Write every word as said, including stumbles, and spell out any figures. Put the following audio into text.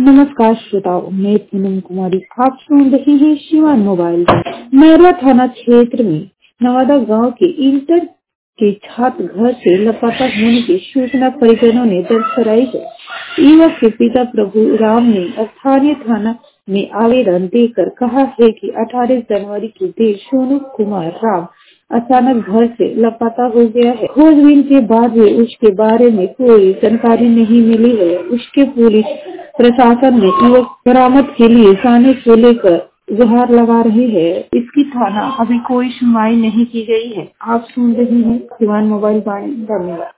नमस्कार श्रोताओं, मैं पूनम कुमारी। आप सुन रहे हैं शिवान मोबाइल। मैरवा थाना क्षेत्र में नवादा गांव के इंटर के छात्र घर से लापता होने की सूचना परिजनों ने दर्ज कराई है। युवक के पिता प्रभु राम ने स्थानीय थाना में आवेदन देकर कहा है कि अठारह जनवरी की देर सोनू कुमार राम अचानक घर से लापता हो गया है। खोजबीन के बाद भी उसके बारे में कोई जानकारी नहीं मिली है। उसके पुलिस प्रशासन ने युवक बरामद के लिए थाने को लेकर गुहार लगा रही है। इसकी थाना अभी कोई सुनवाई नहीं की गई है। आप सुन रहे हैं शिवान मोबाइल। धन्यवाद।